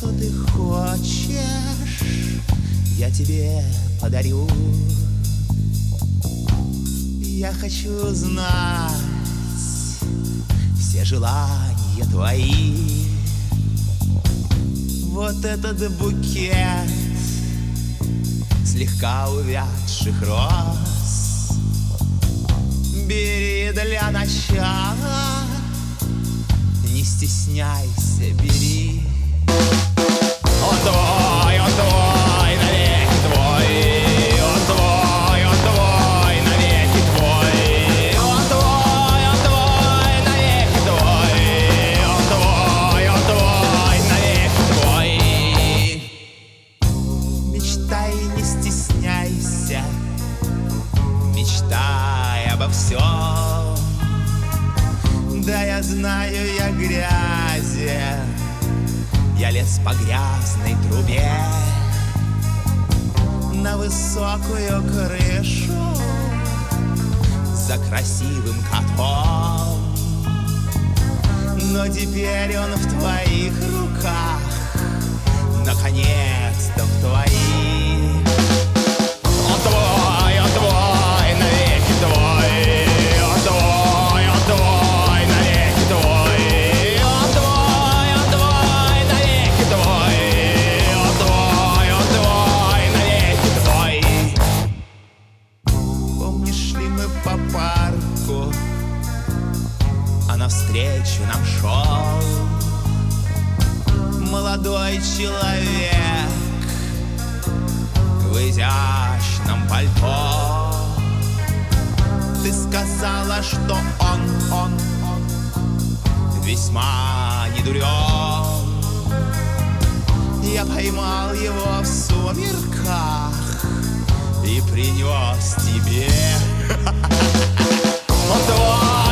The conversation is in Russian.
что ты хочешь, я тебе подарю. Я хочу знать все желания твои. Вот этот букет слегка увядших роз бери для начала, не стесняйся, бери. Он твой, навеки твой. Он твой, навеки твой. Он твой, навеки твой. Он твой, навеки твой. Мечтай, не стесняйся, мечтай обо всем. Да, я знаю, я грязен, я лез по грязной трубе на высокую крышу за красивым котом. Но теперь он в твоих руках, наконец-то в твоих. Он твой, навеки твой. Он твой, навеки твой. Он твой, навеки твой. Он твой, навеки твой. Помнишь ли, мы по парку, а навстречу нам шел молодой человек в изящном пальто. Ты сказала, что он весьма недурен. Я поймал его в сумерках и принес тебе. Он твой.